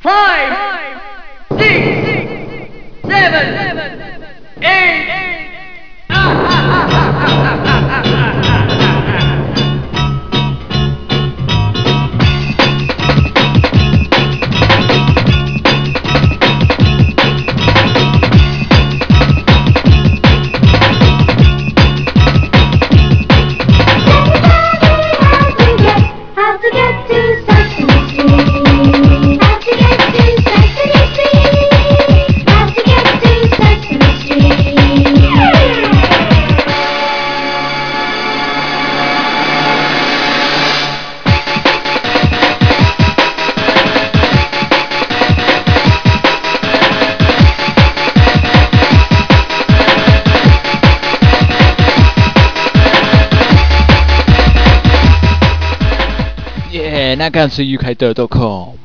5, 6, 7, 8. How to get to Sesame Street? How to get to Sesame Street? How to get to Sesame Street? 耶，那干脆愉快的.com。